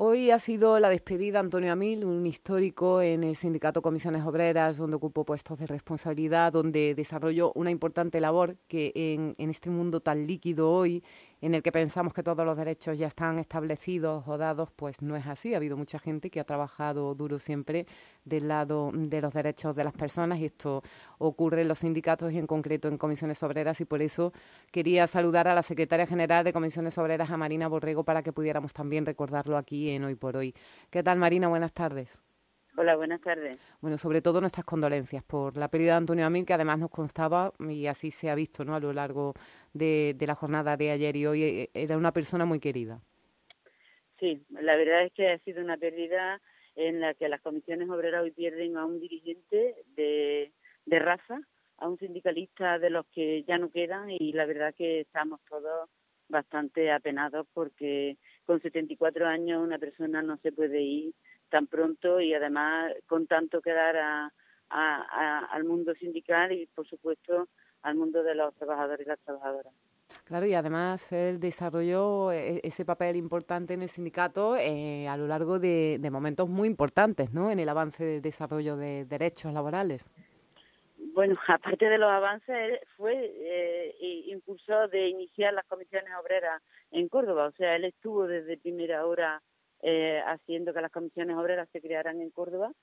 Hoy ha sido la despedida de Antonio Amil, un histórico en el sindicato Comisiones Obreras, donde ocupó puestos de responsabilidad, donde desarrolló una importante labor que en este mundo tan líquido hoy, en el que pensamos que todos los derechos ya están establecidos o dados, pues no es así. Ha habido mucha gente que ha trabajado duro siempre del lado de los derechos de las personas y esto ocurre en los sindicatos y en concreto en Comisiones Obreras, y por eso quería saludar a la secretaria general de Comisiones Obreras, a Marina Borrego, para que pudiéramos también recordarlo aquí en Hoy por Hoy. ¿Qué tal, Marina? Buenas tardes. Hola, buenas tardes. Bueno, sobre todo nuestras condolencias por la pérdida de Antonio Amil, que además nos constaba, y así se ha visto, ¿no?, a lo largo de la jornada de ayer y hoy, era una persona muy querida. Sí, la verdad es que ha sido una pérdida en la que las comisiones obreras hoy pierden a un dirigente de raza, a un sindicalista de los que ya no quedan, y la verdad que estamos todos bastante apenados porque con 74 años una persona no se puede ir tan pronto y además con tanto que dar al mundo sindical y por supuesto al mundo de los trabajadores y las trabajadoras. Claro, y además él desarrolló ese papel importante en el sindicato a lo largo de momentos muy importantes, ¿no?, en el avance del desarrollo de derechos laborales. Bueno, aparte de los avances, él fue impulsor de iniciar las comisiones obreras en Córdoba. O sea, él estuvo desde primera hora haciendo que las comisiones obreras se crearan en Córdoba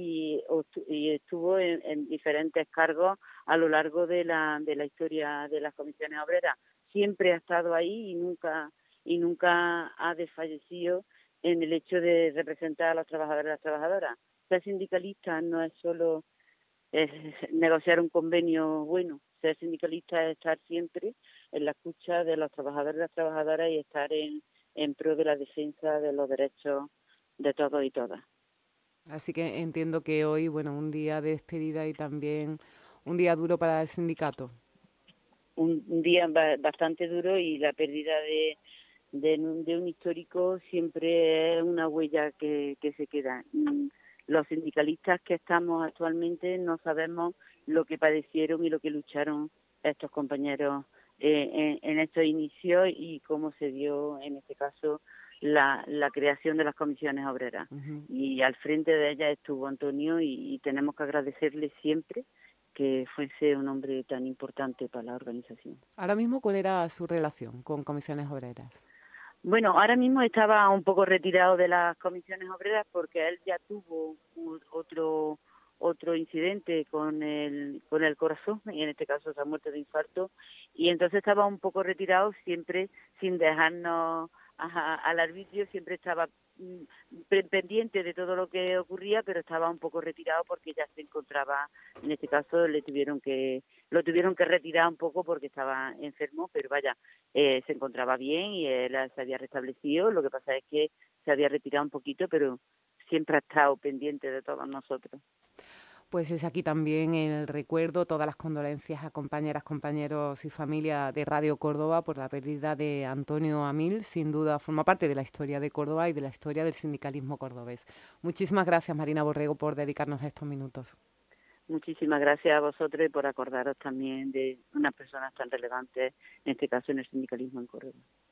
y estuvo en diferentes cargos a lo largo de la historia de las comisiones obreras. Siempre ha estado ahí y nunca ha desfallecido en el hecho de representar a los trabajadores y las trabajadoras. Ser sindicalista no es solo es negociar un convenio bueno. Ser sindicalista es estar siempre en la escucha de los trabajadores y las trabajadoras y estar en pro de la defensa de los derechos de todos y todas. Así que entiendo que hoy, bueno, un día de despedida y también un día duro para el sindicato. Un día bastante duro y la pérdida de un histórico siempre es una huella que se queda. Los sindicalistas que estamos actualmente no sabemos lo que padecieron y lo que lucharon estos compañeros en estos inicios y cómo se dio en este caso la creación de las comisiones obreras. Ujú. Y al frente de ellas estuvo Antonio y tenemos que agradecerle siempre que fuese un hombre tan importante para la organización. Ahora mismo, ¿cuál era su relación con Comisiones Obreras? Bueno, ahora mismo estaba un poco retirado de las comisiones obreras porque él ya tuvo otro incidente con el corazón, y en este caso se ha muerto de infarto, y entonces estaba un poco retirado, siempre sin dejarnos al arbitrio, siempre estaba pendiente de todo lo que ocurría, pero estaba un poco retirado porque ya se encontraba, en este caso lo tuvieron que retirar un poco porque estaba enfermo, pero vaya, se encontraba bien y él se había restablecido. Lo que pasa es que se había retirado un poquito, pero siempre ha estado pendiente de todos nosotros. Pues es aquí también el recuerdo, todas las condolencias a compañeras, compañeros y familia de Radio Córdoba por la pérdida de Antonio Amil. Sin duda forma parte de la historia de Córdoba y de la historia del sindicalismo cordobés. Muchísimas gracias, Marina Borrego, por dedicarnos estos minutos. Muchísimas gracias a vosotros y por acordaros también de unas personas tan relevantes, en este caso en el sindicalismo en Córdoba.